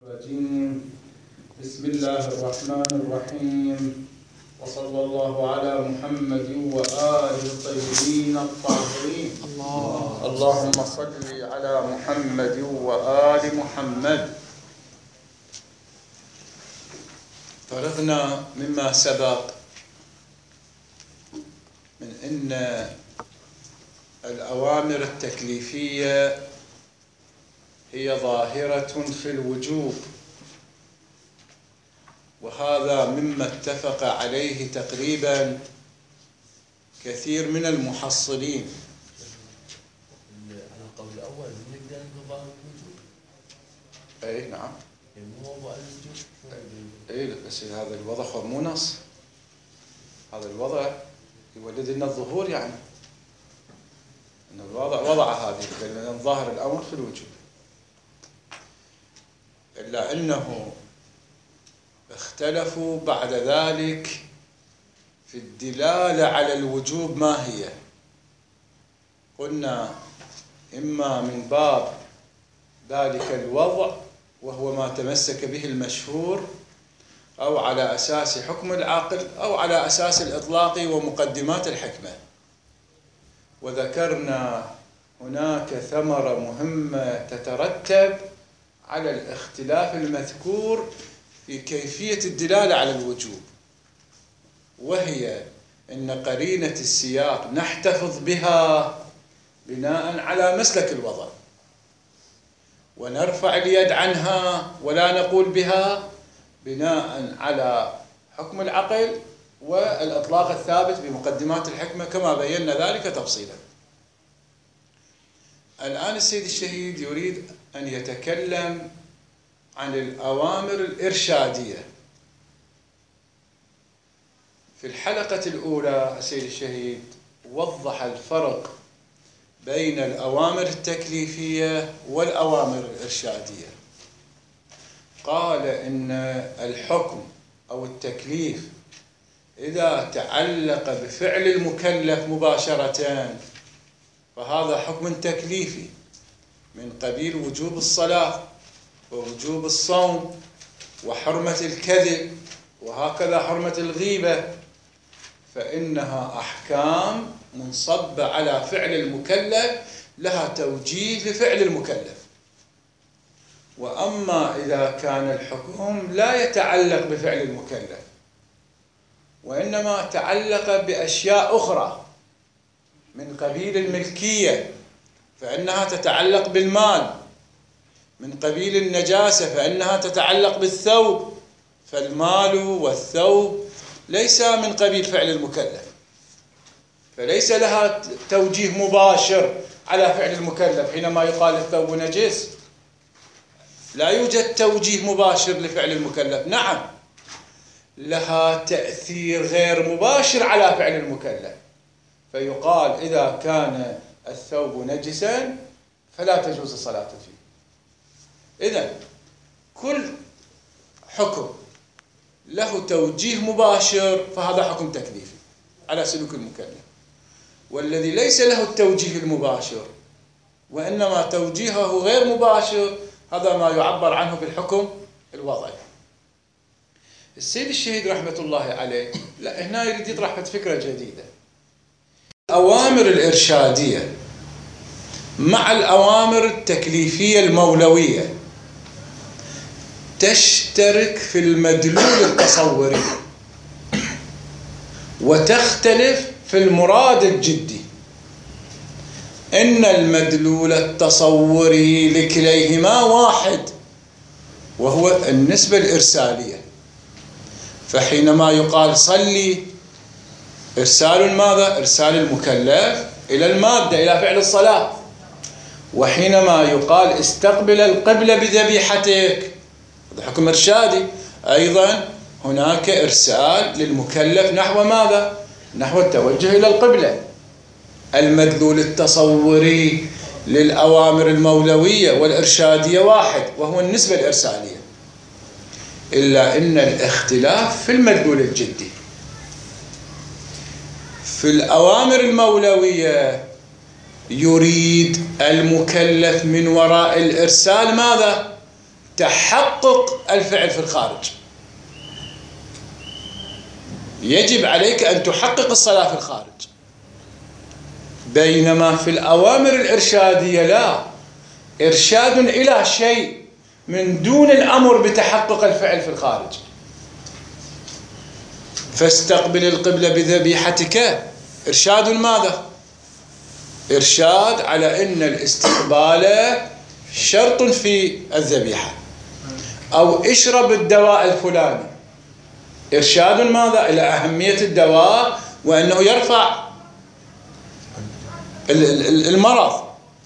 الرجيم. بسم الله الرحمن الرحيم، وصلى الله على محمد وآله الطيبين الطاهرين. اللهم صل على محمد وآل محمد. فرغنا مما سبق من أن الأوامر التكليفية هي ظاهرة في الوجوب، وهذا مما اتفق عليه تقريبا كثير من المحصلين. على القول الأول نقدر نقول ظاهر الوجوب. أي نعم. مو ظاهر الوجوب. أي بس هذا الوضع هو مو نص. هذا الوضع يولد لنا الظهور، يعني أن الوضع وضع هذه لأن الظاهر الأمر في الوجوب، إلا أنه اختلفوا بعد ذلك في الدلالة على الوجوب ما هي. قلنا إما من باب ذلك الوضع وهو ما تمسك به المشهور، أو على أساس حكم العقل، أو على أساس الإطلاق ومقدمات الحكمة. وذكرنا هناك ثمرة مهمة تترتب على الاختلاف المذكور في كيفية الدلالة على الوجوب، وهي أن قرينة السياق نحتفظ بها بناء على مسلك الوضع، ونرفع اليد عنها ولا نقول بها بناء على حكم العقل والإطلاق الثابت بمقدمات الحكمة، كما بينا ذلك تفصيلا. الآن السيد الشهيد يريد أن يتكلم عن الأوامر الإرشادية. في الحلقة الأولى السيد الشهيد وضح الفرق بين الأوامر التكليفية والأوامر الإرشادية. قال إن الحكم أو التكليف إذا تعلق بفعل المكلف مباشرة فهذا حكم تكليفي من قبيل وجوب الصلاة ووجوب الصوم وحرمة الكذب وهكذا حرمة الغيبة، فإنها أحكام منصبة على فعل المكلف لها توجيه لفعل المكلف. وأما إذا كان الحكم لا يتعلق بفعل المكلف وإنما تعلق بأشياء أخرى من قبيل الملكية فإنها تتعلق بالمال، من قبيل النجاسة فإنها تتعلق بالثوب، فالمال والثوب ليس من قبيل فعل المكلف، فليس لها توجيه مباشر على فعل المكلف. حينما يقال الثوب نجس لا يوجد توجيه مباشر لفعل المكلف، نعم لها تأثير غير مباشر على فعل المكلف، فيقال إذا كان الثوب نجسا فلا تجوز الصلاة فيه. إذن كل حكم له توجيه مباشر فهذا حكم تكليفي على سلوك المكلف، والذي ليس له التوجيه المباشر وإنما توجيهه غير مباشر هذا ما يعبر عنه بالحكم الوضعي. السيد الشهيد رحمة الله عليه لا هنا يريد يطرح فكرة جديدة. الأوامر الإرشادية مع الأوامر التكليفية المولوية تشترك في المدلول التصوري وتختلف في المراد الجدي. إن المدلول التصوري لكليهما واحد وهو النسبة الإرسالية، فحينما يقال صلي إرسال ماذا؟ إرسال المكلف إلى المادة، إلى فعل الصلاة. وحينما يقال استقبل القبلة بذبيحتك هذا حكم إرشادي، أيضا هناك إرسال للمكلف نحو ماذا؟ نحو التوجه إلى القبلة. المدلول التصوري للأوامر المولوية والإرشادية واحد وهو النسبة الإرسالية، إلا أن الاختلاف في المدلول الجدي. في الأوامر المولوية يريد المكلف من وراء الإرسال ماذا؟ تحقق الفعل في الخارج، يجب عليك أن تحقق الصلاة في الخارج. بينما في الأوامر الإرشادية لا، إرشاد إلى شيء من دون الأمر بتحقق الفعل في الخارج. فاستقبل القبلة بذبيحتك، إرشاد ماذا؟ إرشاد على أن الاستقبال شرط في الذبيحة. أو اشرب الدواء الفلاني، إرشاد ماذا؟ إلى أهمية الدواء وأنه يرفع المرض.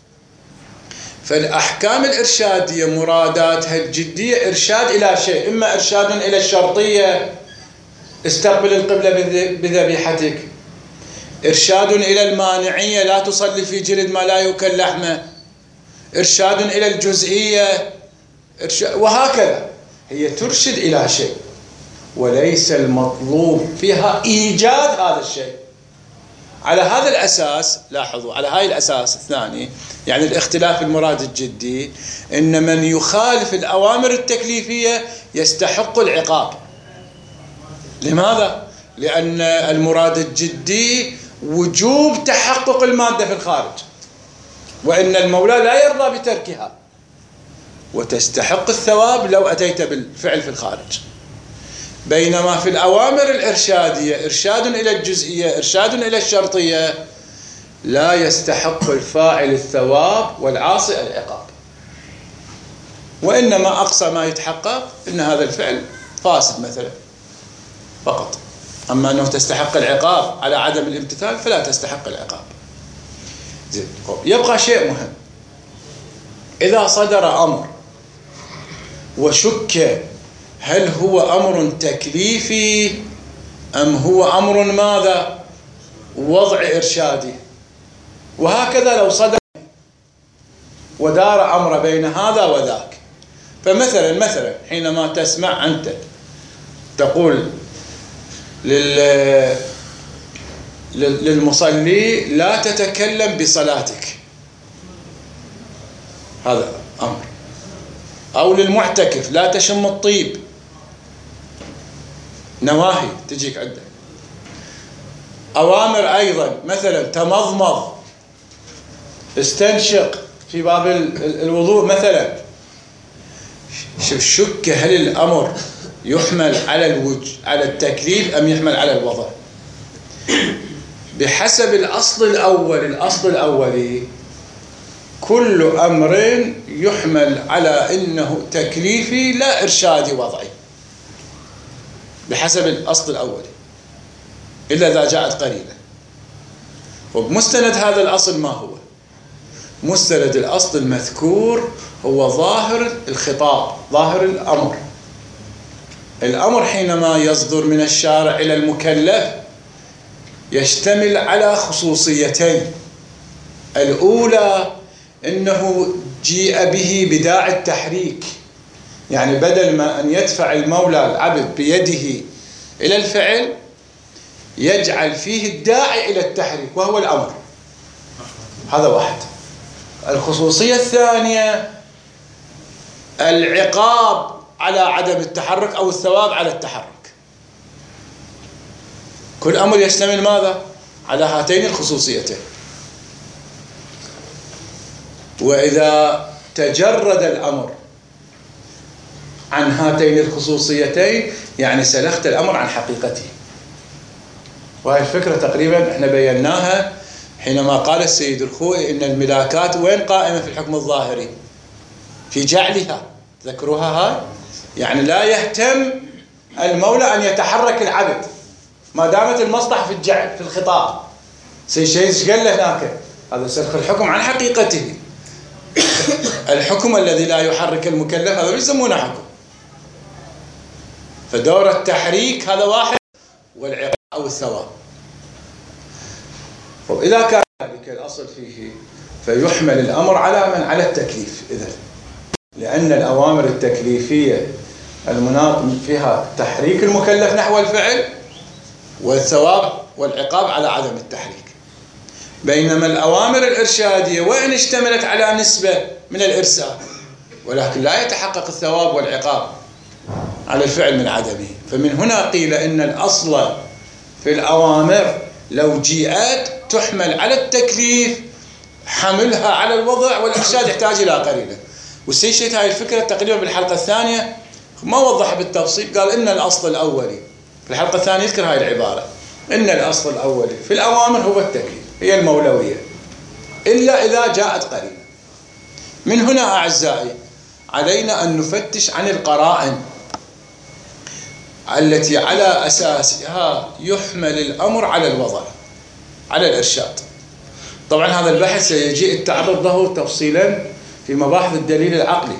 فالأحكام الإرشادية مراداتها الجدية إرشاد إلى شيء، إما إرشاد إلى الشرطية، استقبل القبلة بذبيحتك، إرشاد إلى المانعية، لا تصلي في جلد ما لا يؤكل لحمه، إرشاد إلى الجزئية، وهكذا. هي ترشد إلى شيء، وليس المطلوب فيها إيجاد هذا الشيء. على هذا الأساس لاحظوا، على هاي الأساس الثاني، يعني الاختلاف المراد الجدي، إن من يخالف الأوامر التكليفية يستحق العقاب. لماذا؟ لأن المراد الجدي وجوب تحقق المادة في الخارج، وإن المولى لا يرضى بتركها، وتستحق الثواب لو أتيت بالفعل في الخارج. بينما في الأوامر الإرشادية إرشاد إلى الجزئية، إرشاد إلى الشرطية، لا يستحق الفاعل الثواب والعاصي العقاب، وإنما أقصى ما يتحقق إن هذا الفعل فاسد مثلا فقط. أما أنه تستحق العقاب على عدم الامتثال فلا تستحق العقاب. زين. يبقى شيء مهم، إذا صدر أمر وشك هل هو أمر تكليفي أم هو أمر ماذا؟ وضع إرشادي. وهكذا لو صدر ودار أمر بين هذا وذاك. فمثلا حينما تسمع أنت تقول للمصلي لا تتكلم بصلاتك، هذا أمر. أو للمعتكف لا تشم الطيب، نواهي تجيك عندك. أوامر أيضا، مثلا تمضمض، استنشق في باب الوضوء مثلا. شك هل الأمر يحمل على التكليف أم يحمل على الوضع؟ بحسب الأصل الأولي كل أمر يحمل على أنه تكليفي لا إرشادي وضعي، بحسب الأصل الأولي، إلا إذا جاءت قرينة. ومستند هذا الأصل ما هو؟ مستند الأصل المذكور هو ظاهر الخطاب، ظاهر الأمر. الأمر حينما يصدر من الشارع إلى المكلف يشتمل على خصوصيتين. الأولى أنه جيء به بداعي التحريك، يعني بدل ما أن يدفع المولى العبد بيده إلى الفعل يجعل فيه الداعي إلى التحريك وهو الأمر. هذا واحد. الخصوصية الثانية العقاب على عدم التحرك أو الثواب على التحرك. كل أمر يشتمل ماذا؟ على هاتين الخصوصيتين. وإذا تجرد الأمر عن هاتين الخصوصيتين يعني سلخت الأمر عن حقيقته. وهذه الفكرة تقريبا احنا بيناها حينما قال السيد الخوئي إن الملاكات وين قائمة في الحكم الظاهري؟ في جعلها. تذكروها هاي؟ يعني لا يهتم المولى أن يتحرك العبد ما دامت المصلحة في الجعل في الخطاب. شيء قال له هناك هذا سلخ الحكم عن حقيقته. الحكم الذي لا يحرك المكلف هذا يسمونه حكم. فدور التحريك هذا واحد، والعقاب أو الثواب. إذا كان ذلك الأصل فيه فيحمل الأمر على من؟ على التكليف. إذن لأن الأوامر التكليفية المناط فيها تحريك المكلف نحو الفعل، والثواب والعقاب على عدم التحريك. بينما الأوامر الإرشادية وإن اشتملت على نسبة من الإرسال ولكن لا يتحقق الثواب والعقاب على الفعل من عدمه. فمن هنا قيل إن الأصل في الأوامر لو جيئت تحمل على التكليف حملها على الوضع والإرشاد يحتاج إلى قرينة. والسيد شيخ هاي الفكرة تقريبا بالحلقة الثانية ما وضح بالتفصيل، قال إن الأصل الأولي في الحلقة الثانية يذكر هاي العبارة، إن الأصل الأولي في الأوامر هو التكليف، هي المولوية، إلا إذا جاءت قرينة. من هنا أعزائي علينا أن نفتش عن القرائن التي على أساسها يحمل الأمر على الوضع، على الإرشاد. طبعا هذا البحث سيجيء التعرض له تفصيلا في مباحث الدليل العقلي.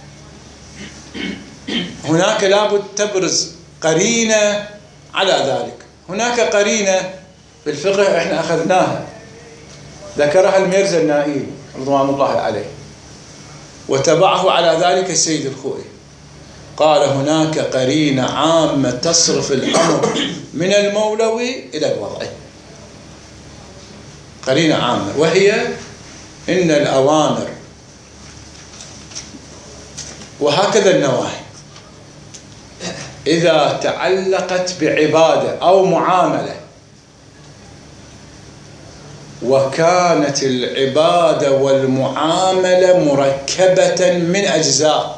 هناك لابد تبرز قرينة على ذلك. هناك قرينة في الفقه احنا أخذناها ذكرها الميرزا النائي رضوان الله عليه، وتبعه على ذلك السيد الخوئي، قال هناك قرينة عامة تصرف الأمر من المولوي إلى الوضعي، قرينة عامة، وهي إن الأوامر وهكذا النواهي إذا تعلقت بعبادة أو معاملة وكانت العبادة والمعاملة مركبة من أجزاء،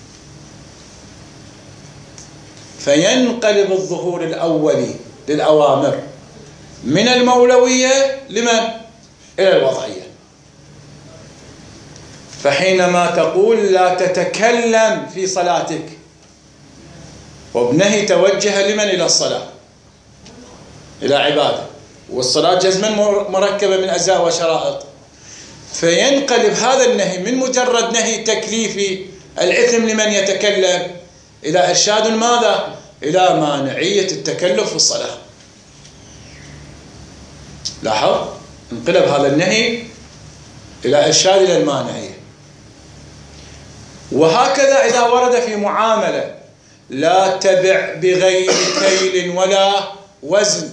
فينقلب الظهور الأولي للأوامر من المولوية لمن؟ إلى الوضعية. فحينما تقول لا تتكلم في صلاتك، وبنهي توجه لمن؟ إلى الصلاة، إلى عبادة، والصلاة جزما مركبة من أجزاء وشرائط، فينقلب هذا النهي من مجرد نهي تكليفي الإثم لمن يتكلم إلى إرشاد ماذا؟ إلى مانعية التكلف في الصلاة. لاحظ، انقلب هذا النهي إلى إرشاد إلى المانعية. وهكذا إذا ورد في معاملة لا تبع بغير كيل ولا وزن،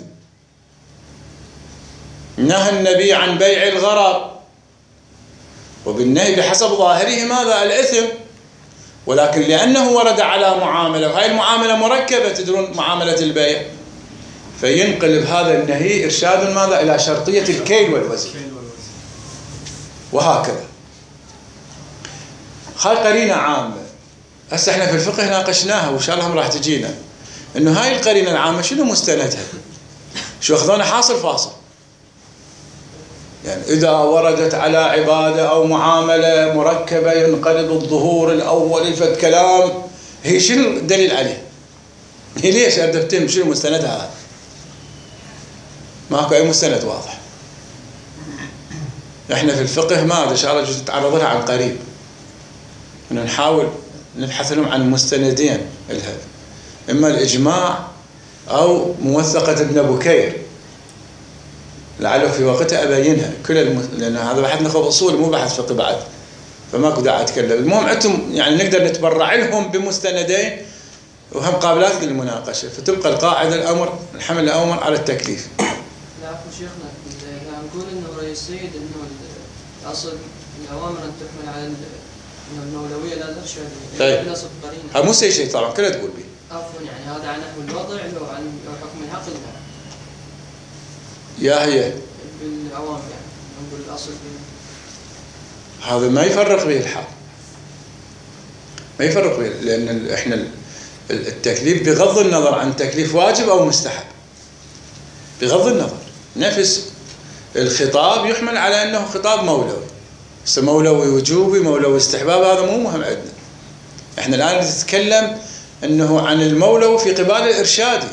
نهى النبي عن بيع الغرر، وبالنهي بحسب ظاهره ماذا؟ الإثم، ولكن لأنه ورد على معاملة، وهي المعاملة مركبة تدرون معاملة البيع، فينقلب هذا النهي إرشاد ماذا؟ إلى شرطية الكيل والوزن، وهكذا. هاي قرينة عامة. هسه احنا في الفقه ناقشناها وإن شاء الله راح تجينا إنه هاي القرينة العامة شنو مستندها؟ شو أخذونا حاصل فاصل. يعني إذا وردت على عبادة أو معاملة مركبة ينقلب الظهور الأول فد كلام، هي شنو الدليل عليه؟ هي ليش أردفتم شنو مستندها هذا؟ ماكو أي مستند واضح. إحنا في الفقه ما إن شاء الله جزء نتعرض لها عن قريب، إنه نحاول نبحث لهم عن مستندين لهذا، إما الإجماع أو موثقة ابن بكير، لعله في وقتها أبينها لأن هذا بحث نخوض أصول مو بحث فقه بعد، فماكو داعي أتكلم. المهم أنتم يعني نقدر نتبرع لهم بمستندين وهم قابلات للمناقشة، فتبقى القاعدة الأمر الحمل الأمر على التكليف. لا عفوا شيخنا، نقول إنه رأي السيد إنه الأصل الأوامر أن تحمل على إنه المولوية لا ترشد. طيب. نصب قرينة. هذا مو شيء طبعا كله تقول به. عفوا يعني هذا عن نحو الوضع لو عن حكم العقل يا هي. بالأوامر يعني نقول الأصل هذا ما يفرق به الحال. ما يفرق به، لأن إحنا التكليف بغض النظر عن تكليف واجب أو مستحب، بغض النظر نفس الخطاب يحمل على أنه خطاب مولوي، مولوي وجوبي مولوي استحباب، هذا مو مهم عندنا. إحنا الآن نتكلم أنه عن المولوي في قبال الإرشادي،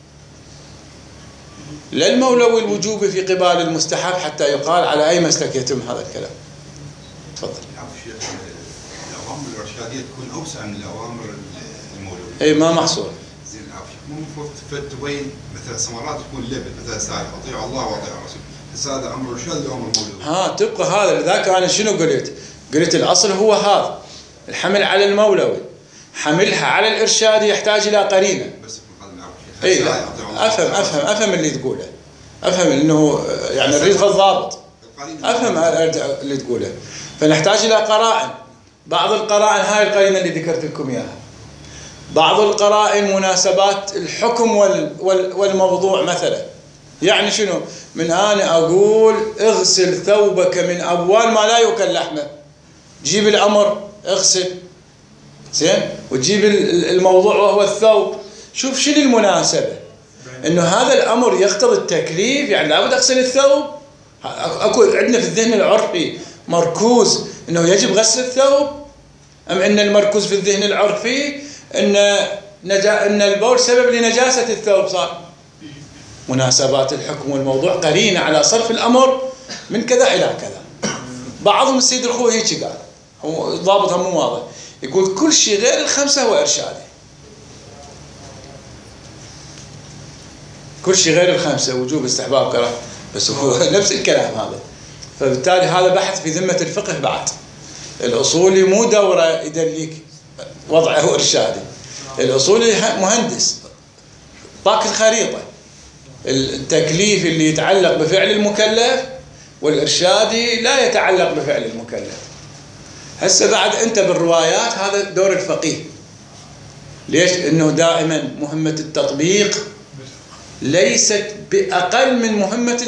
لا المولوي الوجوبي في قبال المستحب حتى يقال على أي مسلك يتم هذا الكلام. تفضل. الأوامر الإرشادية تكون أوسع من الأوامر المولوية. أي ما محصور. زين العافية. مو المفروض تبين مثلا ثمرات تكون ليفل، مثلا سائل أطيع الله وأطيع الرسول، بس هذا أمر إرشادي وأمر مولوي. تبقى هذا. لذاك أنا شنو قلت؟ قلت الأصل هو هذا، الحمل على المولوي، حملها على الإرشاد يحتاج إلى قرينة. بس اي لا افهم اللي تقوله، افهم انه يعني نريد الضابط، افهم اللي تقوله، فنحتاج الى قرائن بعض القرائن، هاي القرينة اللي ذكرت لكم إياها، بعض القرائن مناسبات الحكم والموضوع مثلا. يعني شنو؟ من أنا أقول اغسل ثوبك من أبوال ما لا يؤكل لحمه، جيب الأمر اغسل، زين، وتجيب الموضوع وهو الثوب. شوف شنو المناسبة، إنه هذا الأمر يقتضي التكليف، يعني لابد أغسل الثوب. أكو عندنا في الذهن العرفي مركوز إنه يجب غسل الثوب، أم إن المركوز في الذهن العرفي إن البول سبب لنجاسة الثوب؟ صار مناسبات الحكم والموضوع قرينة على صرف الأمر من كذا إلى كذا. بعضهم السيد الخوي هيك قال، هو ضابطها مو واضح، يقول كل شيء غير الخمسة هو إرشادي، كل شيء غير الخمسة وجوب استحباب كراهة، بس هو نفس الكلام هذا. فبالتالي هذا بحث في ذمة الفقه بعد. الأصولي مو دورة يدليك وضعه إرشادي، الأصولي مهندس طاق الخريطة، التكليف اللي يتعلق بفعل المكلف، والإرشادي لا يتعلق بفعل المكلف. هسه بعد أنت بالروايات هذا دور الفقيه. ليش؟ إنه دائما مهمة التطبيق ليست بأقل من مهمة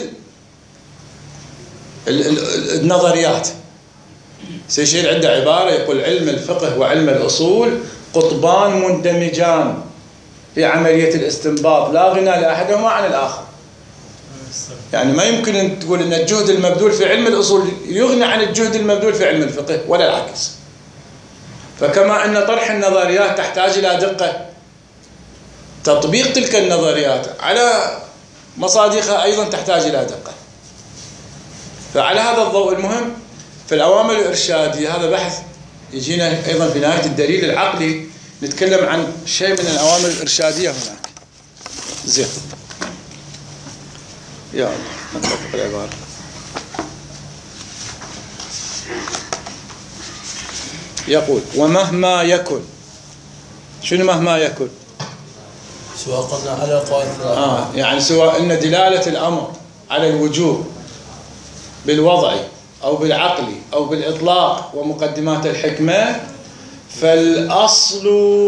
النظريات. سيشيل عنده عبارة يقول علم الفقه وعلم الأصول قطبان مندمجان في عملية الاستنباط، لا غنى لأحدهما عن الآخر. يعني ما يمكن أن تقول أن الجهد المبذول في علم الأصول يغني عن الجهد المبذول في علم الفقه، ولا العكس. فكما أن طرح النظريات تحتاج إلى دقة، تطبيق تلك النظريات على مصادقها أيضا تحتاج إلى دقة. فعلى هذا الضوء المهم في الأوامر الإرشادية، هذا بحث يجينا أيضا في نهاية الدليل العقلي، نتكلم عن شيء من الأوامر الإرشادية هناك. زين، يا الله نطبق العبارة. يقول ومهما يكن. شنو مهما يكن؟ سواء قلنا على قواعد يعني سواء أن دلالة الأمر على الوجوب بالوضع أو بالعقل أو بالإطلاق ومقدمات الحكمة، فالأصل،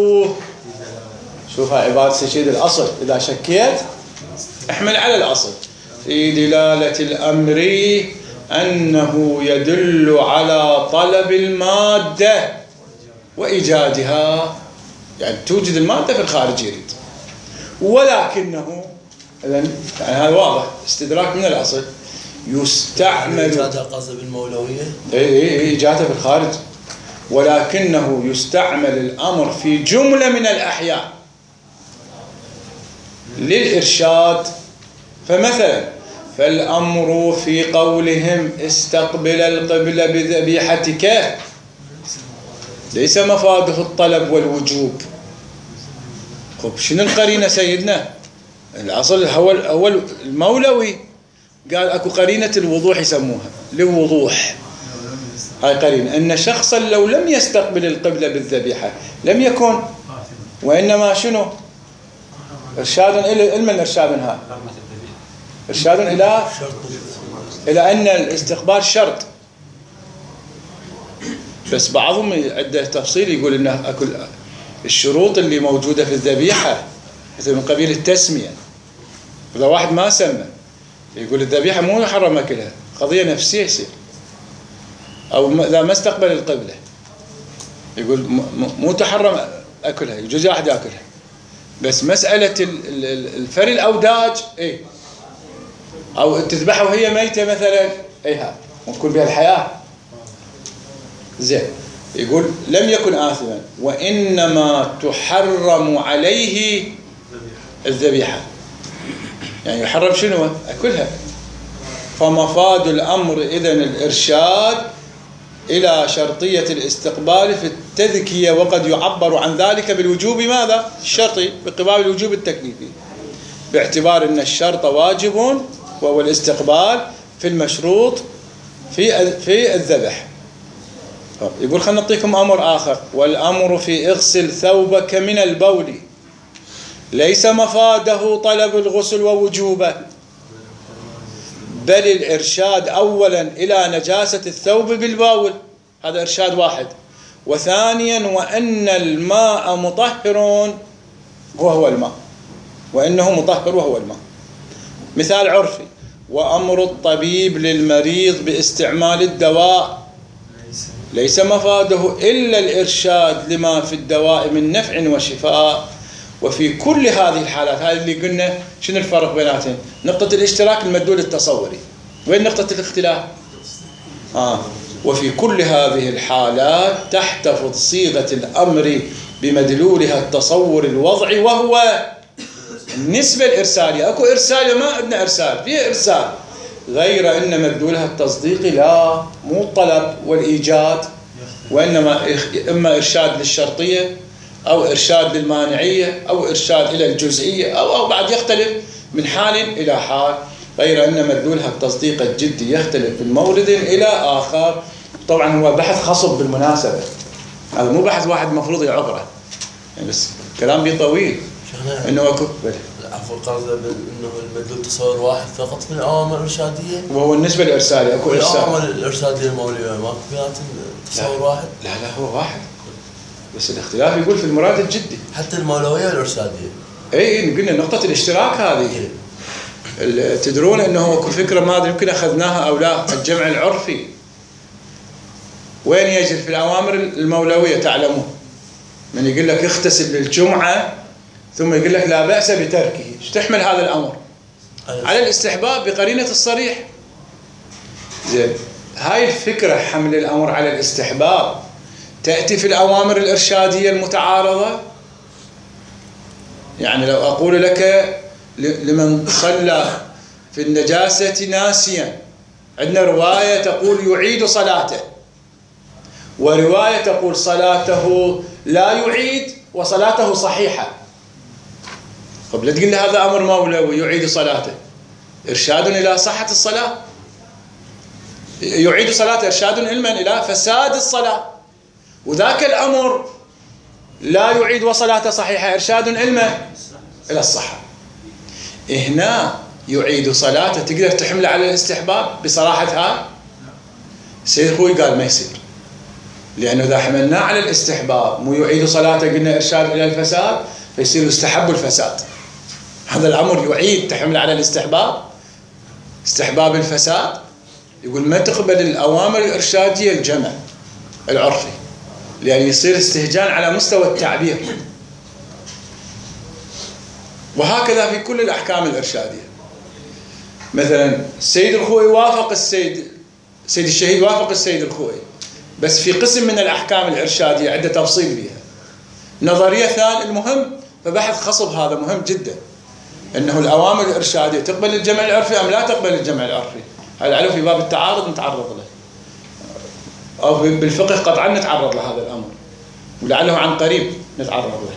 شوفها عبارة سيد الأصل، إذا شكيت احمل على الأصل في دلالة الأمر أنه يدل على طلب المادة وإيجادها، يعني توجد المادة في الخارج يريد، ولكنه إذن يعني هذا واضح استدراك من الأصل. يستعمل إيجادها قصد بالمولوية، إيجادها في الخارج، ولكنه يستعمل الأمر في جملة من الأحيان للإرشاد. فمثلا فالأمر في قولهم استقبل القبلة بذبيحتك ليس مفاده الطلب والوجوب. خب شنو القرينة سيدنا؟ الأصل هو المولوي قال أكو قرينة الوضوح يسموها، للوضوح هاي قرينة أن شخصا لو لم يستقبل القبلة بالذبيحة لم يكن، وإنما شنو؟ إرشاد إلى علم الإرشاد منها، إرشاد إلى أن الاستقبال شرط. بس بعضهم عنده تفصيل يقول إنه أكل الشروط اللي موجودة في الذبيحة مثل من قبيل التسمية. إذا واحد ما سمى يقول الذبيحة مو محرم أكلها، قضية نفسية يصير. أو إذا ما استقبل القبلة يقول مو تحرم أكلها، يجوز واحد يأكلها، بس مسألة الفر الأوداج إيه، أو تذبحها وهي ميتة مثلا إيه، ها وتكون بها الحياة زين. يقول لم يكن آثما، وإنما تحرم عليه الذبيحة، يعني يحرم شنو؟ أكلها. فمفاد الأمر إذن الإرشاد إلى شرطية الاستقبال في التذكية، وقد يعبر عن ذلك بالوجوب ماذا؟ الشرطي بقبال الوجوب التكليفي، باعتبار أن الشرط واجب وهو الاستقبال في المشروط في الذبح. يقول خلنا نعطيكم أمر آخر، والأمر في اغسل ثوبك من البول ليس مفاده طلب الغسل ووجوبه، بل الإرشاد أولا إلى نجاسة الثوب بالبول، هذا إرشاد واحد، وثانيا وأن الماء مطهر وهو الماء، وإنه مطهر وهو الماء. مثال عرفي: وأمر الطبيب للمريض باستعمال الدواء ليس مفاده إلا الإرشاد لما في الدواء من نفع وشفاء. وفي كل هذه الحالات، هذه اللي قلنا شنو الفرق بيناتهم؟ نقطة الاشتراك المدلول التصوري. وين نقطة الاختلاف؟ وفي كل هذه الحالات تحتفظ صيغة الأمر بمدلولها التصور الوضعي وهو النسبة الإرسالية. أكو إرسال وما عندنا إرسال، فيه إرسال، غير أن مدلولها التصديقي لا، مو الطلب والإيجاد، وإنما إما إرشاد للشرطية أو إرشاد للمانعية أو إرشاد إلى الجزئية أو بعد يختلف من حال إلى حال، غير أن مدلولها التصديق الجدي يختلف من مورد إلى آخر. طبعا هو بحث خصب بالمناسبة، هذا مو بحث واحد مفروض يعبره يعني، بس كلام بيه طويل. إنه أكو عفوا قصده إنه المدلول تصور واحد فقط من الأوامر الإرشادية، وهو النسبة الإرسالية. أكو إرسال الأوامر الإرشادية المولوية ما بيناتهم تصور واحد؟ لا هو واحد، بس الاختلاف يقول في المراد الجدي. حتى المولوية والإرشادية. اي قلنا نقطة الاشتراك هذه. تدرون انه اكو فكرة ما ادري يمكن اخذناها او لا، الجمع العرفي وين يجري؟ في الأوامر المولوية. تعلمون من يقول لك اغتسل للجمعة ثم يقول لك لا بأس بتركه، ايش تحمل هذا الأمر؟ على الاستحباب بقرينة الصريح. زين، هاي الفكرة حمل الأمر على الاستحباب تأتي في الأوامر الإرشادية المتعارضة. يعني لو أقول لك لمن صلى في النجاسة ناسيا، عندنا رواية تقول يعيد صلاته، ورواية تقول صلاته لا يعيد وصلاته صحيحة. طب لا تقول لي هذا أمر مولوي يعيد صلاته، إرشاد إلى صحة الصلاة. يعيد صلاته إرشاد إلى فساد الصلاة، وذاك الأمر لا يعيد وصلاته صحيحة إرشاد إلى الصحة. هنا يعيد صلاته تقدر تحمل على الاستحباب بصراحتها؟ سيد خوي قال ما يصير، لأنه إذا حملناه على الاستحباب مو يعيد صلاته قلنا إرشاد إلى الفساد، فيصير يستحب الفساد. هذا الأمر يعيد تحمل على الاستحباب، استحباب الفساد. يقول ما تقبل الأوامر الإرشادية الجمع العرفي، لأن يصير استهجان على مستوى التعبير. وهكذا في كل الأحكام الإرشادية. مثلا السيد الخوئي وافق سيد الشهيد وافق السيد الخوئي، بس في قسم من الأحكام الإرشادية عدة تفصيل فيها. نظرية ثانية المهم، فبحث خصب هذا مهم جدا، أنه الأوامر الإرشادية تقبل الجمع العرفي أم لا تقبل الجمع العرفي. هذا علو في باب التعارض نتعرض له، أو بالفقه قطعا نتعرض لهذا الأمر، ولعله عن قريب نتعرض له.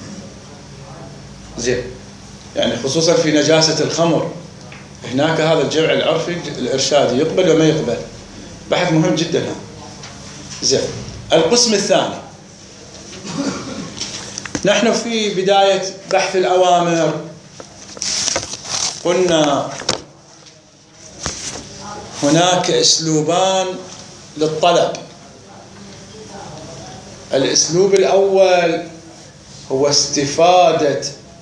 زين، يعني خصوصا في نجاسة الخمر هناك هذا الجمع العرفي الإرشادي يقبل وما يقبل، بحث مهم جدا هذا. زين، القسم الثاني، نحن في بداية بحث الأوامر قلنا هناك أسلوبان للطلب. الأسلوب الأول هو استفادة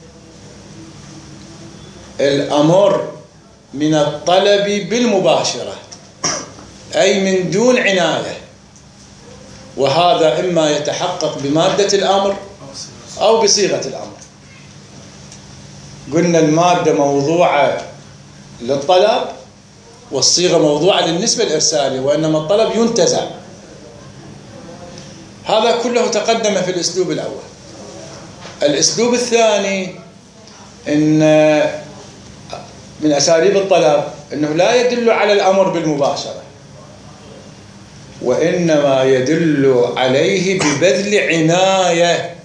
الأمر من الطلب بالمباشرة، أي من دون عناية، وهذا إما يتحقق بمادة الأمر أو بصيغة الأمر. قلنا المادة موضوعة للطلب والصيغة موضوعة للنسبة الإرسالية، وإنما الطلب ينتزع. هذا كله تقدم في الأسلوب الأول. الأسلوب الثاني إن من أساليب الطلب أنه لا يدل على الأمر بالمباشرة، وإنما يدل عليه ببذل عناية،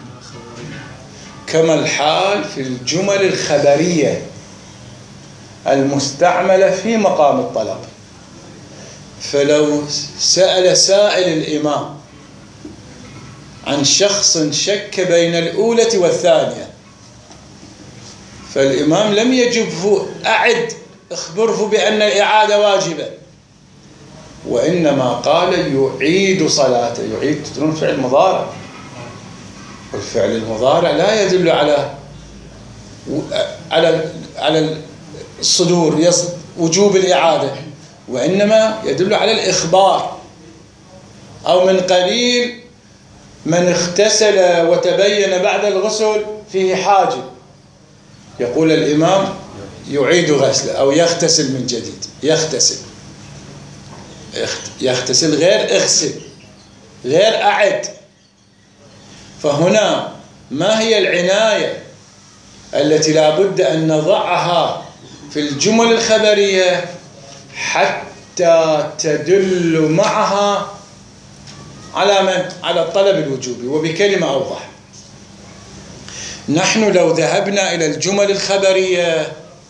كما الحال في الجمل الخبرية المستعملة في مقام الطلب. فلو سأل سائل الإمام عن شخص شك بين الأولى والثانية، فالإمام لم يجبه أعد اخبره بأن الإعادة واجبة، وإنما قال يعيد صلاته. يعيد تدرون فعل مضارع، والفعل المضارع لا يدل على الصدور وجوب الإعادة، وإنما يدل على الإخبار. أو من قليل من اغتسل وتبين بعد الغسل فيه حاجب، يقول الإمام يعيد غسله أو يغتسل من جديد. يغتسل غير اغسل، غير أعد. فهنا ما هي العناية التي لا بد أن نضعها في الجمل الخبرية حتى تدل معها على من؟ على الطلب الوجوبي. وبكلمة أوضح، نحن لو ذهبنا إلى الجمل الخبرية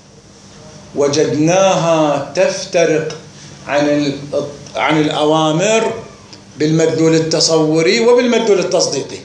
وجدناها تفترق عن الأوامر بالمدلول التصوري وبالمدلول التصديقي.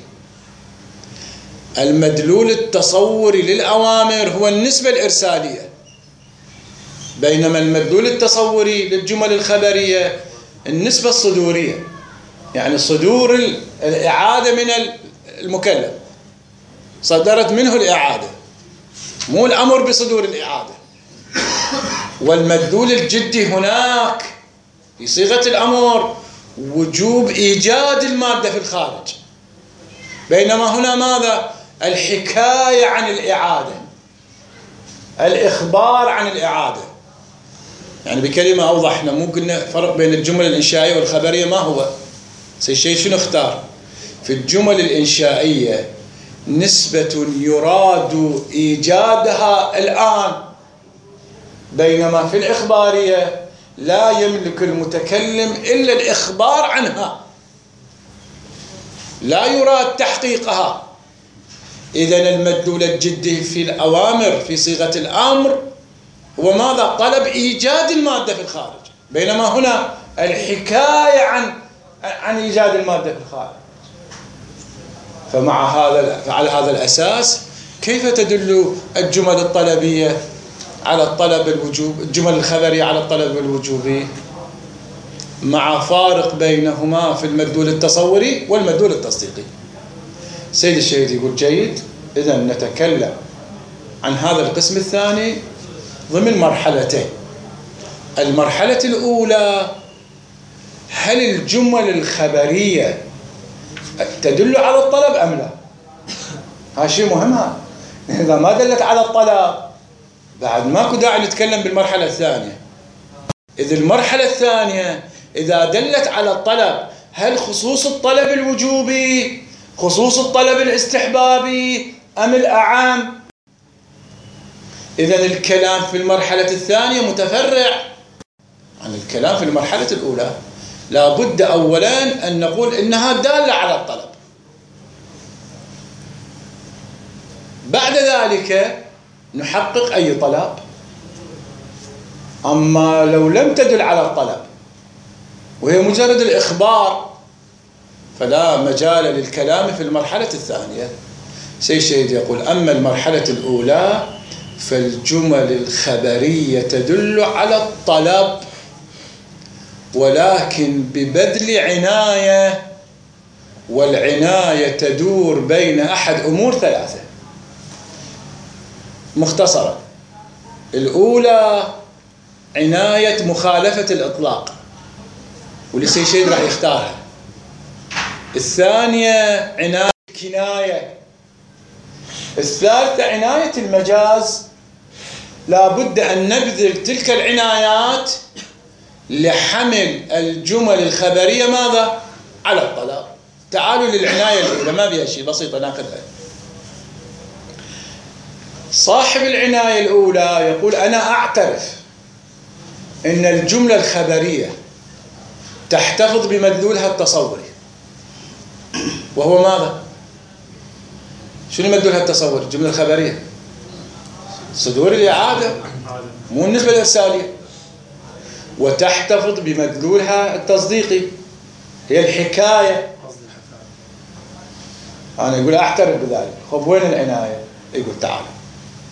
المدلول التصوري للأوامر هو النسبة الإرسالية، بينما المدلول التصوري للجمل الخبرية النسبة الصدورية، يعني صدور الإعادة من المكلف، صدرت منه الإعادة، مو الأمر بصدور الإعادة. والمدلول الجدي هناك في صيغة الأمر وجوب إيجاد المادة في الخارج، بينما هنا ماذا؟ الحكاية عن الإعادة، الإخبار عن الإعادة. يعني بكلمة أوضح، احنا مو قلنا فرق بين الجمل الإنشائية والخبرية؟ ما هو شيء شنو اختار؟ في الجمل الإنشائية نسبة يراد إيجادها الآن، بينما في الإخبارية لا يملك المتكلم إلا الإخبار عنها، لا يراد تحقيقها. إذن المدلول الجدي في الأوامر في صيغة الأمر هو ماذا؟ طلب إيجاد المادة في الخارج، بينما هنا الحكاية عن إيجاد المادة في الخارج. فعلى هذا الأساس كيف تدل الجمل الطلبية على الطلب الوجوب، الجمل الخبرية على الطلب الوجوبي، مع فارق بينهما في المدلول التصوري والمدلول التصديقي؟ سيد الشهيد يقول جيد، إذا نتكلم عن هذا القسم الثاني ضمن مرحلتين. المرحلة الأولى، هل الجمل الخبرية تدل على الطلب أم لا؟ هذا شيء مهم. إذا ما دلت على الطلب بعد ماكو داعي نتكلم بالمرحلة الثانية. إذ المرحلة الثانية إذا دلت على الطلب، هل خصوص الطلب الوجوبي، خصوص الطلب الاستحبابي، أم الأعام؟ إذن الكلام في المرحلة الثانية متفرع عن الكلام في المرحلة الأولى. لا بد أولا أن نقول إنها دالة على الطلب، بعد ذلك نحقق أي طلب. أما لو لم تدل على الطلب وهي مجرد الإخبار فلا مجال للكلام في المرحلة الثانية. سيد الشهيد يقول أما المرحلة الأولى فالجمل الخبرية تدل على الطلب، ولكن ببذل عناية، والعناية تدور بين أحد أمور ثلاثة. مختصرا، الأولى عناية مخالفة الإطلاق، والسيد الشهيد راح يختارها. الثانية عناية الكناية. الثالثة عناية المجاز. لا بد أن نبذل تلك العنايات لحمل الجمل الخبرية ماذا؟ على الطلب. تعالوا للعناية الأولى، ما بيها شيء، بسيطة ناخذها. صاحب العناية الأولى يقول أنا أعترف أن الجملة الخبرية تحتفظ بمدلولها التصوري، وهو ماذا؟ شنو مدلولها التصوري؟ الجملة الخبرية صدور الإعادة، مو النسبة الإرسالية. وتحتفظ بمدلولها التصديقي، هي الحكاية. أنا يقول أعترف بذلك. خب وين العناية؟ يقول تعال،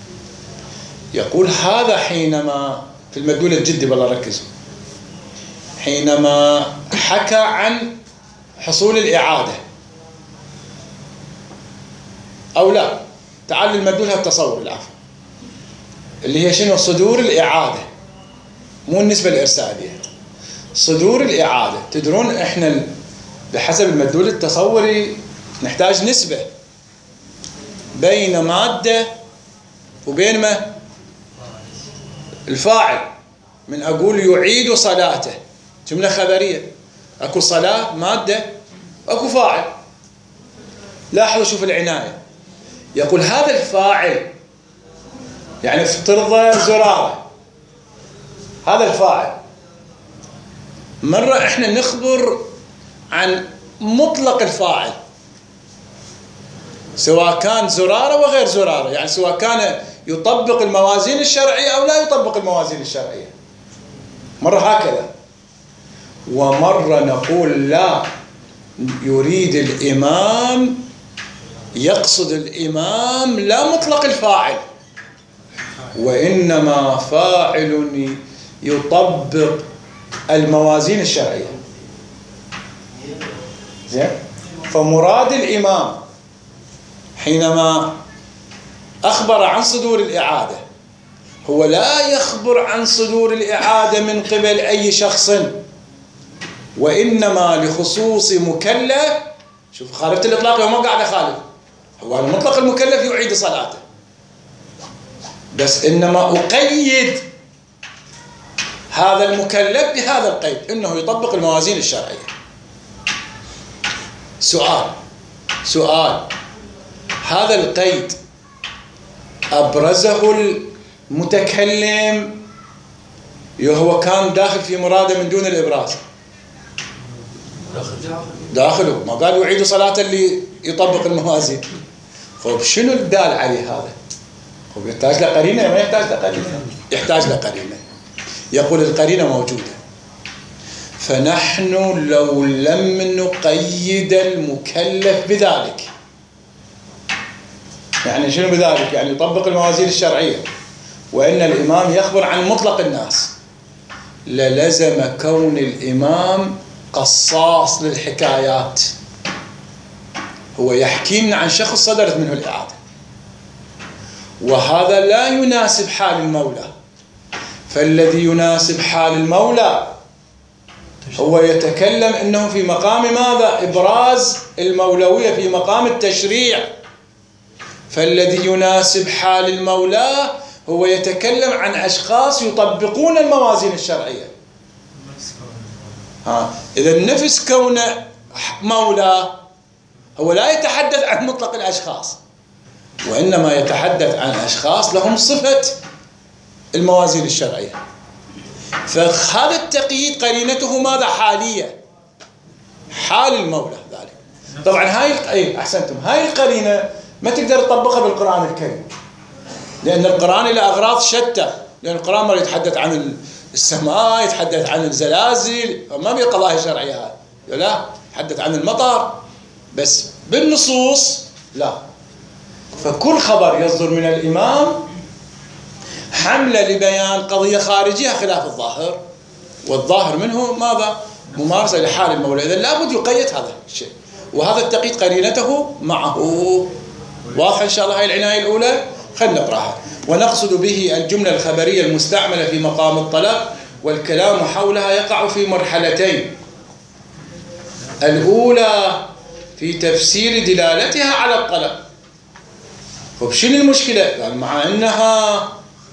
يقول هذا حينما في المدلول الجدي، بالله ركزوا، حينما حكى عن حصول الإعادة، أو لا، تعال المدلول التصور العفو، اللي هي شنو؟ صدور الإعادة، مو النسبة الإرسالية، صدور الإعادة. تدرون إحنا بحسب المدلول التصوري نحتاج نسبة بين مادة وبين ما الفاعل. من أقول يعيد صلاته، جملة خبرية، أكو صلاة مادة وأكو فاعل. لاحظوا شوف العناية، يقول هذا الفاعل، يعني افترض زرارة، هذا الفاعل. مرة احنا نخبر عن مطلق الفاعل، سواء كان زرارة وغير زرارة، يعني سواء كان يطبق الموازين الشرعية أو لا يطبق الموازين الشرعية. مرة هكذا، ومرة نقول لا، يريد الإمام، يقصد الإمام لا مطلق الفاعل، وإنما فاعل يطبق الموازين الشرعية. زين؟ فمراد الإمام حينما أخبر عن صدور الإعادة، هو لا يخبر عن صدور الإعادة من قبل أي شخص، وإنما لخصوص مكلف. شوف خالفت الإطلاق، هو ما قاعد يخالف، هو المطلق المكلف يعيد صلاته، بس إنما أقيد هذا المكلف بهذا القيد، إنه يطبق الموازين الشرعية. سؤال، هذا القيد أبرزه المتكلم هو كان داخل في مراده من دون الإبراز؟ داخله، ما قال يعيد صلاة اللي يطبق الموازين. طيب شنو الدال عليه هذا؟ هو يحتاج لقرينة؟ ما يحتاج لقرينة؟ يحتاج لقرينة. يقول القرينة موجودة. فنحن لو لم نقيد المكلف بذلك، يعني شنو بذلك؟ يعني يطبق الموازين الشرعية، وإن الإمام يخبر عن مطلق الناس، للزم كون الإمام قصاص للحكايات. هو يحكي لنا عن شخص صدرت منه الإعادة، وهذا لا يناسب حال المولى. فالذي يناسب حال المولى هو يتكلم إنه في مقام ماذا؟ إبراز المولوية، في مقام التشريع. فالذي يناسب حال المولى هو يتكلم عن أشخاص يطبقون الموازين الشرعية. إذا نفس كون مولى هو لا يتحدث عن مطلق الأشخاص، وإنما يتحدث عن أشخاص لهم صفة الموازين الشرعية. فهذا التقييد قرينته ماذا؟ حالية، حال المولى ذلك. طبعا هاي أحسنتم، هاي القرينة ما تقدر تطبقها بالقرآن الكريم، لأن القرآن له أغراض شتى. لأن القرآن ما يتحدث عن السماء، يتحدث عن الزلازل، ما في قضايا شرعية هاي، لا، يتحدث عن المطر، بس بالنصوص لا. فكل خبر يصدر من الإمام حملة لبيان قضية خارجية خلاف الظاهر، والظاهر منه ماذا؟ ممارسة لحال المولى. إذن لابد يقيد هذا الشيء، وهذا التقييد قرينته معه. واضح إن شاء الله هاي العناية الأولى؟ خلنا نقرأها. ونقصد به الجملة الخبرية المستعملة في مقام الطلب، والكلام حولها يقع في مرحلتين. الأولى في تفسير دلالتها على الطلب. فشنو المشكلة؟ يعني مع أنها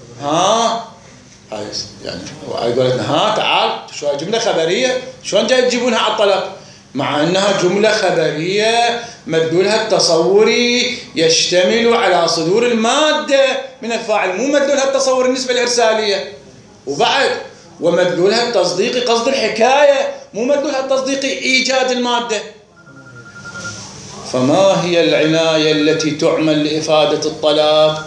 يعني يقول لنا تعال شو جملة خبرية، شلون جاي تجيبونها على الطلب؟ مع أنها جملة خبرية مدلولها التصوري يشتمل على صدور المادة من الفاعل، مو مدلولها التصور النسبة الإرسالية. وبعد ومدلولها التصديقي قصد الحكاية، مو مدلولها التصديقي إيجاد المادة. فما هي العناية التي تعمل لإفادة الطلب؟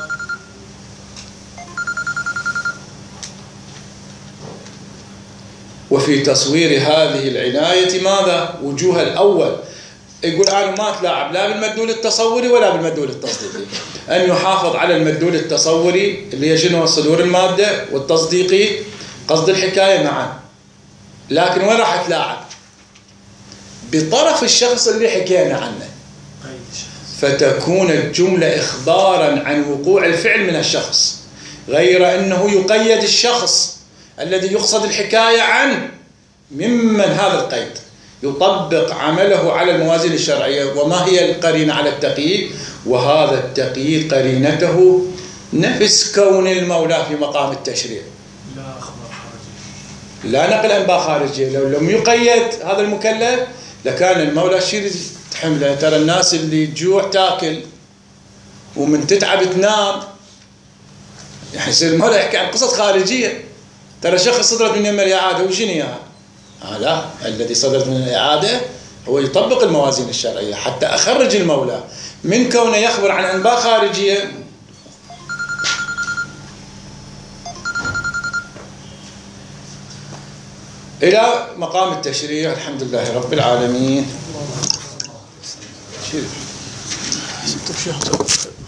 وفي تصوير هذه العناية ماذا؟ وجوه الأول، يقول أنا ما أتلاعب لا بالمدلول التصوري ولا بالمدلول التصديقي. أن يحافظ على المدلول التصوري اللي هي شنو؟ صدور المادة، والتصديقي قصد الحكاية معا. لكن وين راح تلاعب؟ بطرف الشخص اللي حكينا عنه، فتكون الجملة إخبارا عن وقوع الفعل من الشخص، غير أنه يقيد الشخص الذي يقصد الحكاية عنه ممن هذا القيد، يطبق عمله على الموازين الشرعية. وما هي القرينة على التقييد؟ وهذا التقييد قرينته نفس كون المولى في مقام التشريع، لا أخبار خارجية، لا نقل أنباء خارجية. لو لم يقيد هذا المكلف لكان المولى شيء تحمله. ترى الناس اللي تجوع تاكل ومن تتعب تنام، يعني يصير المولى يحكي عن قصص خارجية. ترى شخص صدرت منه الإعادة وشنو إياها؟ لا، الذي صدرت من الإعادة هو يطبق الموازين الشرعية حتى أخرج المولى من كونه يخبر عن أنباء خارجية. إلى مقام التشريع. الحمد لله رب العالمين.